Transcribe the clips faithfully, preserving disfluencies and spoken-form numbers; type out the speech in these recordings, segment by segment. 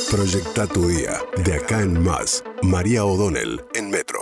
Proyecta tu día, de acá en más. María O'Donnell, en Metro.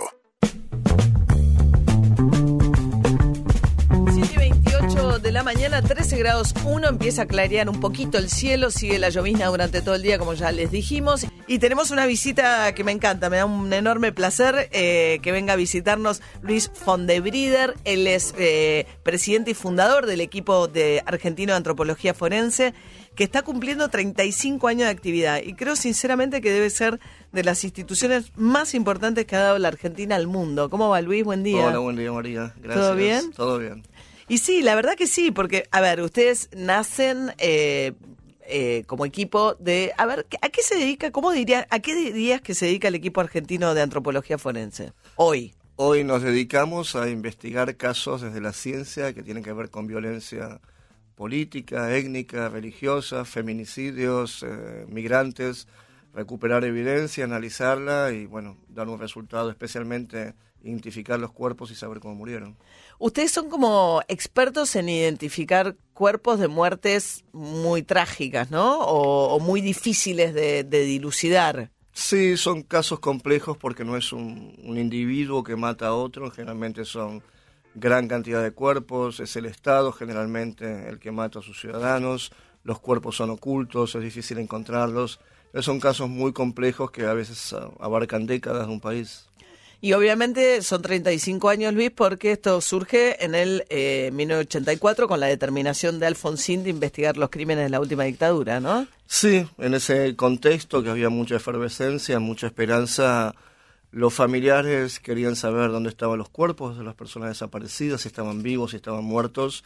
siete y veintiocho de la mañana, trece grados uno, empieza a clarear un poquito el cielo, sigue la llovizna durante todo el día, como ya les dijimos. Y tenemos una visita que me encanta, me da un enorme placer eh, que venga a visitarnos Luis Fondebrieder. Él es eh, presidente y fundador del equipo de argentino de antropología forense, que está cumpliendo treinta y cinco años de actividad. Y creo sinceramente que debe ser de las instituciones más importantes que ha dado la Argentina al mundo. ¿Cómo va, Luis? Buen día. Hola, buen día, María. Gracias. ¿Todo bien? Todo bien. Y sí, la verdad que sí, porque, a ver, ustedes nacen eh, eh, como equipo de... A ver, ¿a qué se dedica? ¿Cómo diría, a qué dirías que se dedica el equipo argentino de antropología forense hoy? Hoy nos dedicamos a investigar casos desde la ciencia que tienen que ver con violencia política, étnica, religiosa, feminicidios, eh, migrantes, recuperar evidencia, analizarla y, bueno, dar un resultado, especialmente identificar los cuerpos y saber cómo murieron. Ustedes son como expertos en identificar cuerpos de muertes muy trágicas, ¿no? O, o muy difíciles de, de dilucidar. Sí, son casos complejos porque no es un, un individuo que mata a otro, generalmente son gran cantidad de cuerpos, es el Estado generalmente el que mata a sus ciudadanos, los cuerpos son ocultos, es difícil encontrarlos, son casos muy complejos que a veces abarcan décadas de un país. Y obviamente son treinta y cinco años, Luis, porque esto surge en el eh, mil novecientos ochenta y cuatro con la determinación de Alfonsín de investigar los crímenes de la última dictadura, ¿no? Sí, en ese contexto que había mucha efervescencia, mucha esperanza, los familiares querían saber dónde estaban los cuerpos de las personas desaparecidas, si estaban vivos, si estaban muertos,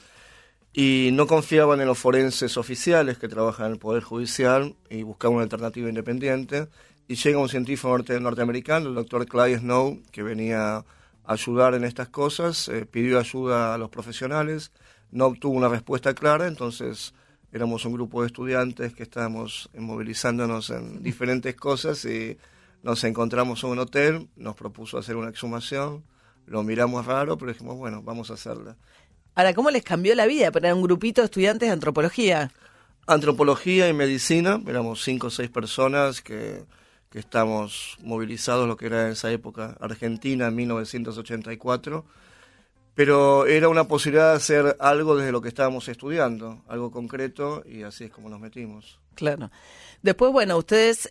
y no confiaban en los forenses oficiales que trabajan en el Poder Judicial y buscaban una alternativa independiente. Y llega un científico norte, norteamericano, el doctor Clyde Snow, que venía a ayudar en estas cosas, eh, pidió ayuda a los profesionales, no obtuvo una respuesta clara, entonces éramos un grupo de estudiantes que estábamos movilizándonos en diferentes cosas y nos encontramos en un hotel, nos propuso hacer una exhumación, lo miramos raro, pero dijimos, bueno, vamos a hacerla. Ahora, ¿cómo les cambió la vida para un grupito de estudiantes de antropología? Antropología y medicina, éramos cinco o seis personas que... que estamos movilizados, lo que era en esa época Argentina, en mil novecientos ochenta y cuatro, pero era una posibilidad de hacer algo desde lo que estábamos estudiando, algo concreto, y así es como nos metimos. Claro. Después, bueno, ustedes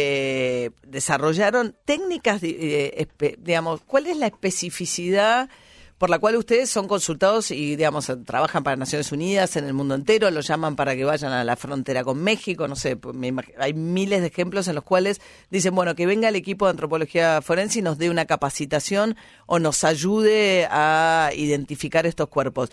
eh, desarrollaron técnicas, eh, espe, digamos, ¿cuál es la especificidad por la cual ustedes son consultados y, digamos, trabajan para Naciones Unidas en el mundo entero, los llaman para que vayan a la frontera con México, no sé, me imagino, hay miles de ejemplos en los cuales dicen, bueno, que venga el equipo de antropología forense y nos dé una capacitación o nos ayude a identificar estos cuerpos.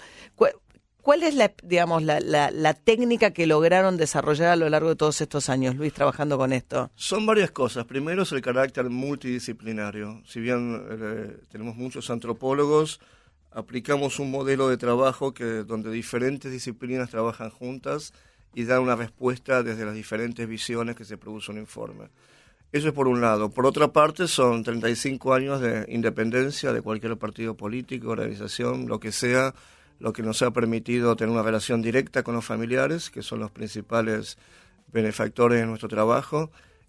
¿Cuál es la, digamos, la, la, la técnica que lograron desarrollar a lo largo de todos estos años, Luis, trabajando con esto? Son varias cosas. Primero es el carácter multidisciplinario. Si bien eh, tenemos muchos antropólogos, aplicamos un modelo de trabajo que donde diferentes disciplinas trabajan juntas y dan una respuesta desde las diferentes visiones que se produce un informe. Eso es por un lado. Por otra parte, son treinta y cinco años de independencia de cualquier partido político, organización, lo que sea, lo que nos ha permitido tener una relación directa con los familiares, que son los principales benefactores de nuestro trabajo,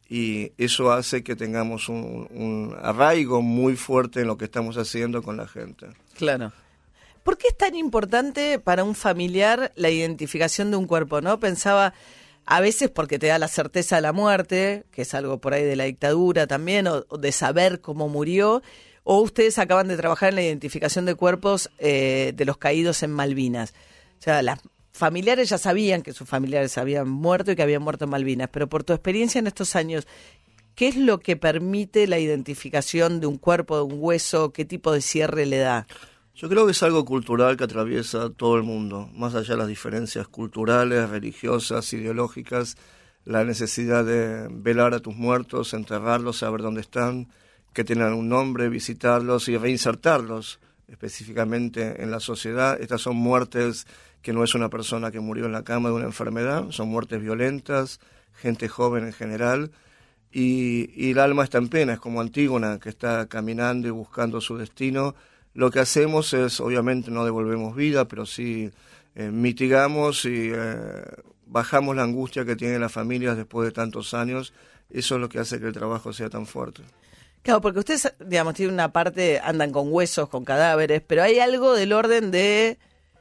y eso hace que tengamos un, un arraigo muy fuerte en lo que estamos haciendo con la gente. Claro. ¿Por qué es tan importante para un familiar la identificación de un cuerpo, no? Pensaba, a veces porque te da la certeza de la muerte, que es algo por ahí de la dictadura también, o, o de saber cómo murió, o ustedes acaban de trabajar en la identificación de cuerpos eh, de los caídos en Malvinas. O sea, las familiares ya sabían que sus familiares habían muerto y que habían muerto en Malvinas, pero por tu experiencia en estos años, ¿qué es lo que permite la identificación de un cuerpo, de un hueso? ¿Qué tipo de cierre le da? Yo creo que es algo cultural que atraviesa todo el mundo, más allá de las diferencias culturales, religiosas, ideológicas, la necesidad de velar a tus muertos, enterrarlos, saber dónde están, que tengan un nombre, visitarlos y reinsertarlos específicamente en la sociedad. Estas son muertes que no es una persona que murió en la cama de una enfermedad, son muertes violentas, gente joven en general, y, y el alma está en pena, es como Antígona, que está caminando y buscando su destino. Lo que hacemos es, obviamente no devolvemos vida, pero sí eh, mitigamos y eh, bajamos la angustia que tienen las familias después de tantos años. Eso es lo que hace que el trabajo sea tan fuerte. Claro, porque ustedes, digamos, tienen una parte, andan con huesos, con cadáveres, pero hay algo del orden de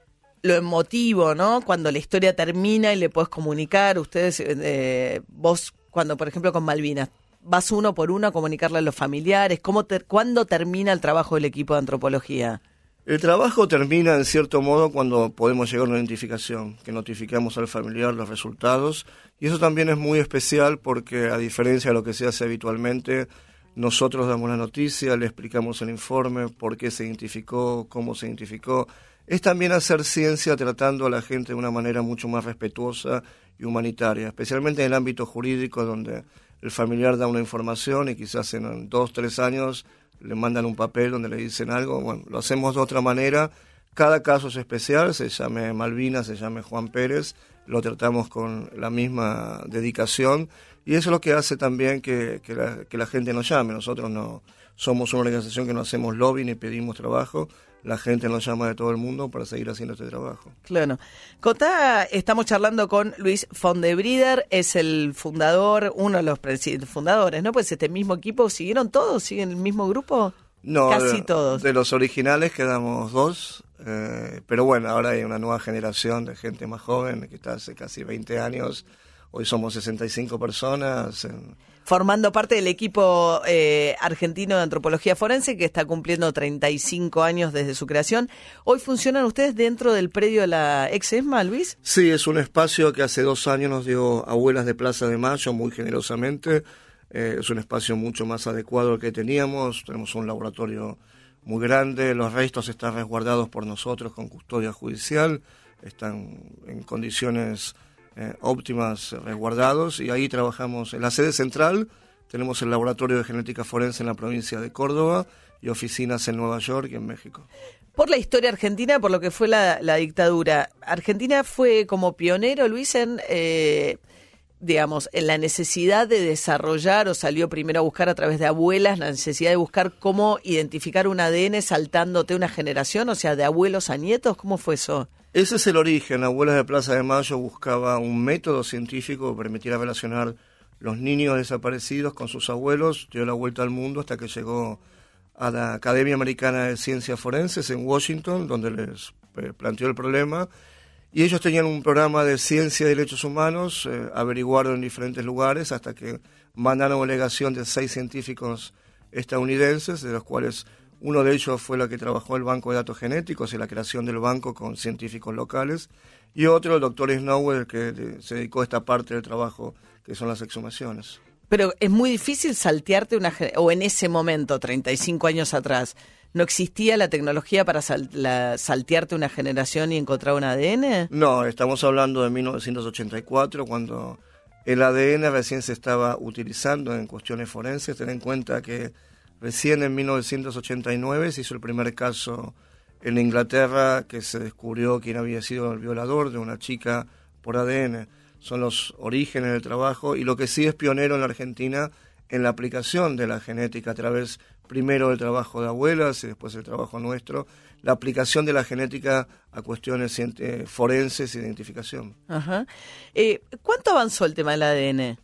lo emotivo, ¿no? Cuando la historia termina y le podés comunicar, ustedes, eh, vos, cuando, por ejemplo, con Malvinas, vas uno por uno a comunicarle a los familiares, ¿cómo ter- ¿cuándo termina el trabajo del equipo de antropología? El trabajo termina, en cierto modo, cuando podemos llegar a una identificación, que notificamos al familiar los resultados, y eso también es muy especial porque, a diferencia de lo que se hace habitualmente, nosotros damos la noticia, le explicamos el informe, por qué se identificó, cómo se identificó. Es también hacer ciencia tratando a la gente de una manera mucho más respetuosa y humanitaria, especialmente en el ámbito jurídico, donde el familiar da una información y quizás en dos, tres años le mandan un papel donde le dicen algo. Bueno, lo hacemos de otra manera. Cada caso es especial, se llame Malvinas, se llame Juan Pérez, lo tratamos con la misma dedicación y eso es lo que hace también que, que, la, que la gente nos llame. Nosotros no somos una organización que no hacemos lobby ni pedimos trabajo. La gente nos llama de todo el mundo para seguir haciendo este trabajo. Claro. Contá, estamos charlando con Luis Fondebrider, es el fundador, uno de los fundadores, ¿no? Pues este mismo equipo, ¿siguieron todos? ¿Siguen el mismo grupo? No, casi de, todos. De los originales quedamos dos, eh, pero bueno, ahora hay una nueva generación de gente más joven que está hace casi veinte años. Hoy somos sesenta y cinco personas. En... Formando parte del equipo eh, argentino de antropología forense que está cumpliendo treinta y cinco años desde su creación. ¿Hoy funcionan ustedes dentro del predio de la ex ESMA, Luis? Sí, es un espacio que hace dos años nos dio Abuelas de Plaza de Mayo muy generosamente. Eh, es un espacio mucho más adecuado al que teníamos. Tenemos un laboratorio muy grande. Los restos están resguardados por nosotros con custodia judicial. Están en condiciones... Eh, óptimas, eh, resguardados, y ahí trabajamos en la sede central. Tenemos el laboratorio de genética forense en la provincia de Córdoba y oficinas en Nueva York y en México. Por la historia argentina, por lo que fue la, la dictadura, Argentina fue como pionero, Luis, en, eh, digamos, en la necesidad de desarrollar, o salió primero a buscar a través de abuelas, la necesidad de buscar cómo identificar un A D N saltándote una generación, o sea, de abuelos a nietos. ¿Cómo fue eso? Ese es el origen. Abuelas de Plaza de Mayo buscaba un método científico que permitiera relacionar los niños desaparecidos con sus abuelos. Dio la vuelta al mundo hasta que llegó a la Academia Americana de Ciencias Forenses en Washington, donde les planteó el problema. Y ellos tenían un programa de ciencia y derechos humanos, eh, averiguaron en diferentes lugares hasta que mandaron una delegación de seis científicos estadounidenses, de los cuales... Uno de ellos fue la que trabajó el Banco de Datos Genéticos y la creación del banco con científicos locales. Y otro, el doctor Snowell, que se dedicó a esta parte del trabajo, que son las exhumaciones. Pero es muy difícil saltearte una... O en ese momento, treinta y cinco años atrás, ¿no existía la tecnología para sal, la, saltearte una generación y encontrar un A D N? No, estamos hablando de mil novecientos ochenta y cuatro, cuando el A D N recién se estaba utilizando en cuestiones forenses. Ten en cuenta que... Recién en mil novecientos ochenta y nueve se hizo el primer caso en Inglaterra que se descubrió quién había sido el violador de una chica por A D N. Son los orígenes del trabajo y lo que sí es pionero en la Argentina en la aplicación de la genética a través primero del trabajo de abuelas y después del trabajo nuestro, la aplicación de la genética a cuestiones eh, forenses y de identificación. Ajá. Eh, ¿Cuánto avanzó el tema del A D N?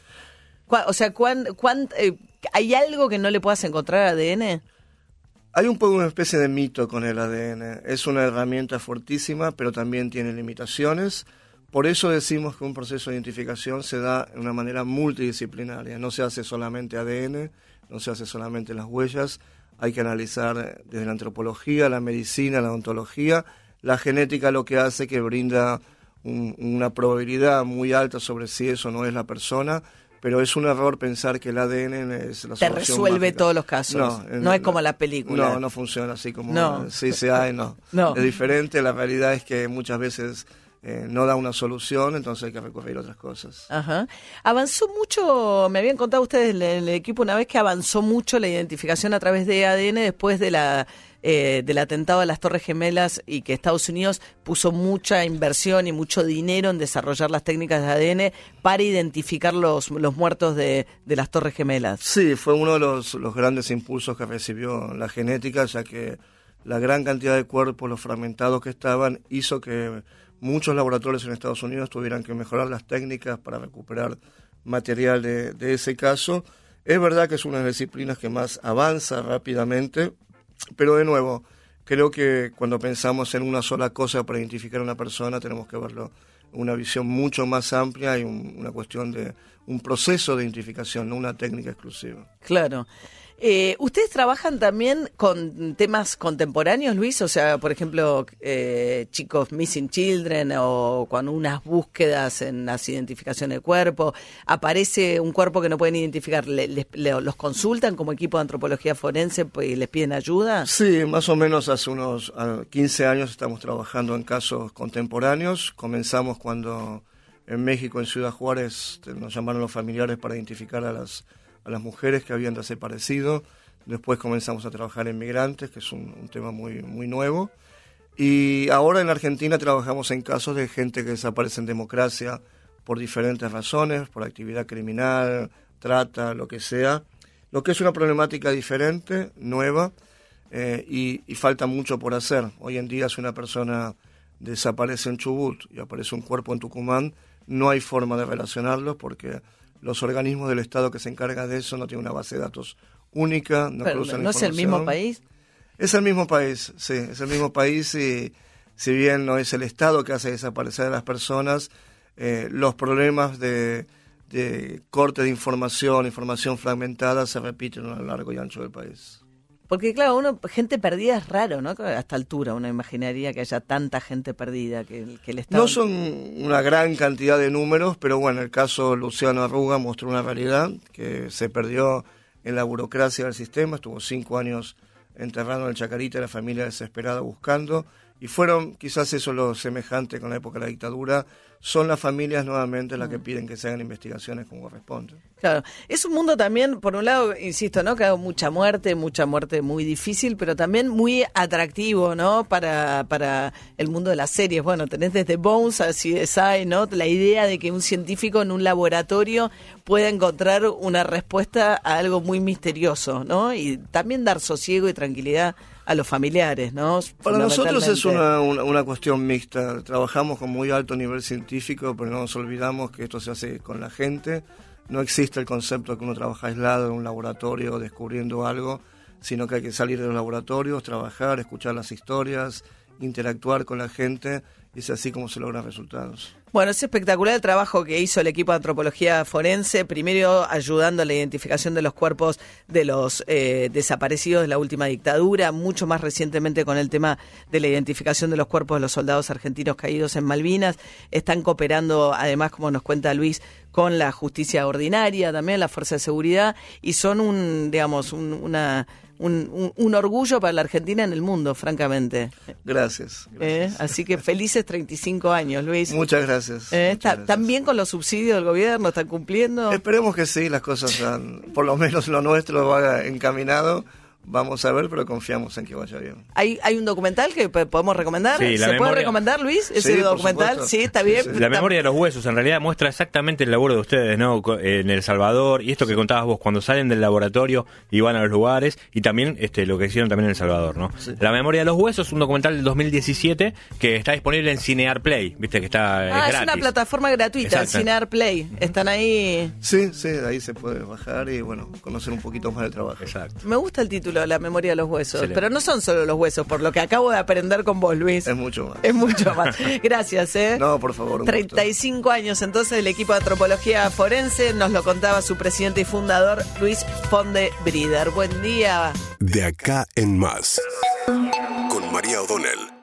O sea, ¿cuán, cuán, eh, ¿hay algo que no le puedas encontrar al A D N? Hay un poco una especie de mito con el A D N. Es una herramienta fortísima, pero también tiene limitaciones. Por eso decimos que un proceso de identificación se da de una manera multidisciplinaria. No se hace solamente A D N, no se hace solamente las huellas. Hay que analizar desde la antropología, la medicina, la odontología. La genética lo que hace que brinda un, una probabilidad muy alta sobre si eso no es la persona. Pero es un error pensar que el A D N es la solución Te resuelve mágica. Todos los casos. No, no, no es como la película. No, no funciona así como no. C S I, no. no. Es diferente. La realidad es que muchas veces eh, no da una solución, entonces hay que recurrir a otras cosas. Ajá. Avanzó mucho, me habían contado ustedes en el equipo una vez que avanzó mucho la identificación a través de A D N después de la... Eh, del atentado a las Torres Gemelas y que Estados Unidos puso mucha inversión y mucho dinero en desarrollar las técnicas de A D N para identificar los, los muertos de, de las Torres Gemelas. Sí, fue uno de los, los grandes impulsos que recibió la genética, ya que la gran cantidad de cuerpos, los fragmentados que estaban, hizo que muchos laboratorios en Estados Unidos tuvieran que mejorar las técnicas para recuperar material de, de ese caso. Es verdad que es una de las disciplinas que más avanza rápidamente, pero de nuevo, creo que cuando pensamos en una sola cosa para identificar a una persona, tenemos que verlo en una visión mucho más amplia y un, una cuestión de un proceso de identificación, no una técnica exclusiva. Claro. Eh, ¿Ustedes trabajan también con temas contemporáneos, Luis? O sea, por ejemplo, eh, chicos missing children o con unas búsquedas en las identificaciones de cuerpo. Aparece un cuerpo que no pueden identificar. ¿Le, les, le, ¿Los consultan como equipo de antropología forense y les piden ayuda? Sí, más o menos hace unos quince años estamos trabajando en casos contemporáneos. Comenzamos cuando en México, en Ciudad Juárez, nos llamaron los familiares para identificar a las a las mujeres que habían desaparecido. Después comenzamos a trabajar en migrantes, que es un, un tema muy, muy nuevo. Y ahora en Argentina trabajamos en casos de gente que desaparece en democracia por diferentes razones, por actividad criminal, trata, lo que sea. Lo que es una problemática diferente, nueva, eh, y, y falta mucho por hacer. Hoy en día, si una persona desaparece en Chubut y aparece un cuerpo en Tucumán, no hay forma de relacionarlos porque los organismos del Estado que se encargan de eso no tienen una base de datos única, no Pero, cruzan ¿no información. es el mismo país? Es el mismo país, sí, es el mismo país y si bien no es el Estado que hace desaparecer a las personas, eh, los problemas de, de corte de información, información fragmentada se repiten a lo largo y ancho del país. Porque claro, uno gente perdida es raro, ¿no? A esta altura uno imaginaría que haya tanta gente perdida que, que el Estado... No son una gran cantidad de números, pero bueno, el caso Luciano Arruga mostró una realidad que se perdió en la burocracia del sistema, estuvo cinco años enterrado en el Chacarita, la familia desesperada buscando, y fueron quizás eso lo semejante con la época de la dictadura, son las familias nuevamente las que piden que se hagan investigaciones como corresponde. Claro, es un mundo también, por un lado, insisto, ¿no? Que hay mucha muerte, mucha muerte muy difícil, pero también muy atractivo, ¿no? Para, para el mundo de las series. Bueno, tenés desde Bones a C S I, ¿no? La idea de que un científico en un laboratorio pueda encontrar una respuesta a algo muy misterioso, ¿no? Y también dar sosiego y tranquilidad a los familiares, ¿no? Para nosotros es una, una, una cuestión mixta. Trabajamos con muy alto nivel científico, pero no nos olvidamos que esto se hace con la gente. No existe el concepto de que uno trabaja aislado en un laboratorio descubriendo algo, sino que hay que salir de los laboratorios, trabajar, escuchar las historias, interactuar con la gente, y es así como se logran resultados. Bueno, es espectacular el trabajo que hizo el equipo de antropología forense, primero ayudando a la identificación de los cuerpos de los eh, desaparecidos de la última dictadura, mucho más recientemente con el tema de la identificación de los cuerpos de los soldados argentinos caídos en Malvinas. Están cooperando, además, como nos cuenta Luis, con la justicia ordinaria, también la fuerza de seguridad, y son un, digamos, un, una... Un, un, un orgullo para la Argentina en el mundo, francamente. Gracias. gracias. ¿Eh? Así que felices treinta y cinco años, Luis. Muchas gracias. ¿Eh? Muchas Está, gracias. ¿También con los subsidios del gobierno están cumpliendo? Esperemos que sí, las cosas van, por lo menos lo nuestro va encaminado. Vamos a ver, pero confiamos en que vaya bien. ¿Hay, hay un documental que podemos recomendar? Sí, ¿Se memoria... puede recomendar, Luis? ¿Ese sí, documental? Sí, está bien. Sí, sí. La memoria de los huesos, en realidad, muestra exactamente el laburo de ustedes, ¿no? En El Salvador, y esto que contabas vos, cuando salen del laboratorio y van a los lugares, y también este lo que hicieron también en El Salvador, ¿no? Sí. La memoria de los huesos, un documental del dos mil diecisiete que está disponible en Cinear Play, viste que está Ah, es, es gratis. una plataforma gratuita, Cinear Play. Están ahí. Sí, sí, de ahí se puede bajar y, bueno, conocer un poquito más del trabajo. Exacto. Me gusta el título, La memoria de los huesos. Excelente. Pero no son solo los huesos, por lo que acabo de aprender con vos, Luis. Es mucho más. Es mucho más. Gracias, ¿eh? No, por favor. Un treinta y cinco gusto. años entonces del equipo de antropología forense, nos lo contaba su presidente y fundador, Luis Fonde Brider. Buen día. De acá en más, con María O'Donnell.